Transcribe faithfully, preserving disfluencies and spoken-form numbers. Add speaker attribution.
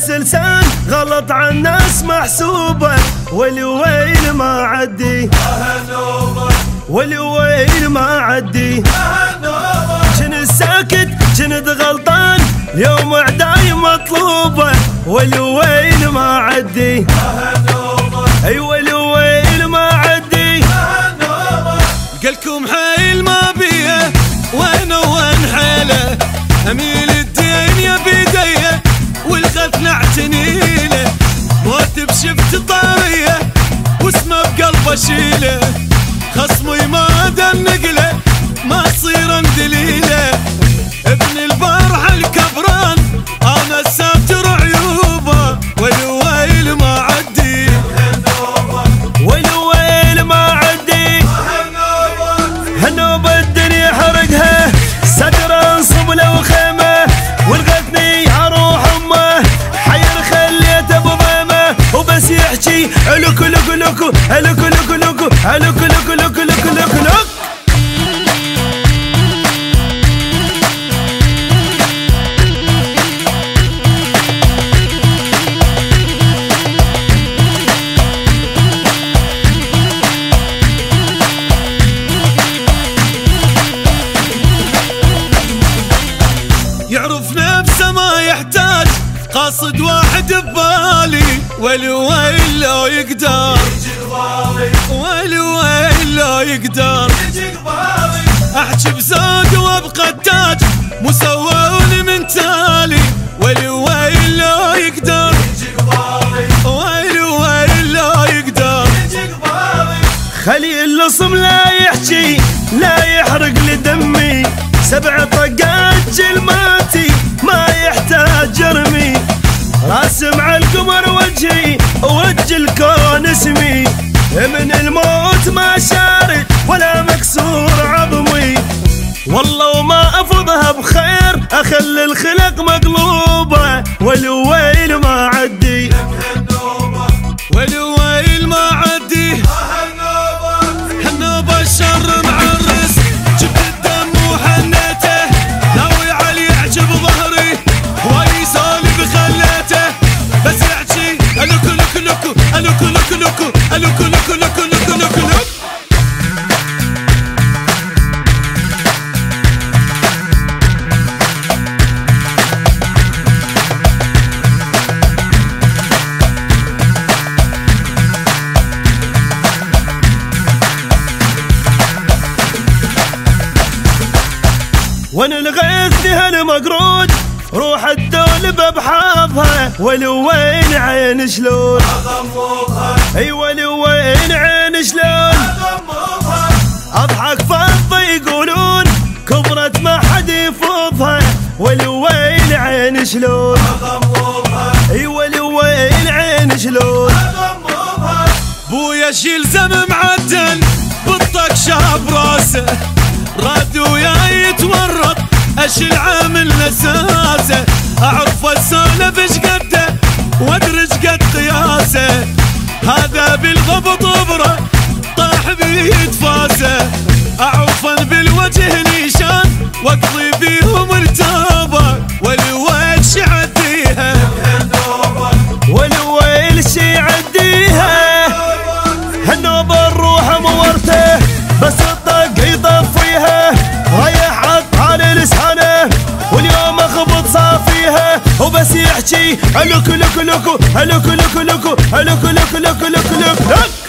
Speaker 1: بس لسان غلط عن الناس محسوبة، والويل ما عدي والويل ما عدي. جنت ساكت جنت غلطان يوم عداي مطلوبة، والويل ما عدي ايوه الويل ما عدي.
Speaker 2: قالكم حيل ما بيه وين وين حيله، اميل الدين يا بيديه والغث نعتنيله، موت بشفت طاريه واسمه بقلبه شيله، خصمي ما دنقله ما تصير اندليله، ابن البارح الكبران انا ساتر عيوبه، والويل ما عدي
Speaker 1: والويل ما عدي. هالنوبة الدنيا حرقها صدر انصب له خيمه، والغثني اروح امه حير خليته بضيمه، وبس يحكي الوك لوك لوك الوك لوك لوك الوك لوك لوك لوك لوك لوك.
Speaker 2: يعرف نفسه ما يحتاج قاصد واحد ببالي، والويل لو يقدر والويل لو يقدر احكي بزود وابقى التاج مسوون من تالي، والويل لو يقدر والويل لو يقدر.
Speaker 1: خلي اللصم لا يحكي لا يحرق لدمي، سبع طقات جلماتي ما يحتاج جرمي، راسم على القمر وجهي وجه الكون اسمي، من الموت ما شارد ولا مكسور عظمي، والله وما افضها بخير اخلي الخلق مقلوبه، والويل ما عدي
Speaker 2: والويل ما عدي. هالنوبة الشر معرس جبت الدم وحنيته، ناوي علي يعجب ظهري واي سالب خليته، بس يحكي الوك لوك لوك الوك لوك لوك الوك لوك لوك لوك لوك لوك.
Speaker 1: وانا الغيث هالمقرود روح الدولبة بحاضها، والوين عين شلون ايوه الوين عين شلون. اضحك فضة يقولون كبرت ما حد يفوضها، والوين عين شلون ايوه الوين عين شلون.
Speaker 2: بويا شيل زم معدل بالطق شاب راسه، راد وياي يتورط اشيل عامل نساسه، اعرف اسولف ايش قده وادرج قد قياسه، هذا بالضبط بره طاح بيد فاسه، اعوفا بالوجه نيشان واقضي بيهم ارتابه، والويل شي عديها
Speaker 1: والويل شي عديها. هالنوبة الروح مورته بس الطق يطفيها، رايح عطها لسانه واليوم اخبط صافيها، وبس يحكي الوك لوك لوك الوك لوك لوك الوك لوك لوك لوك لوك لوك.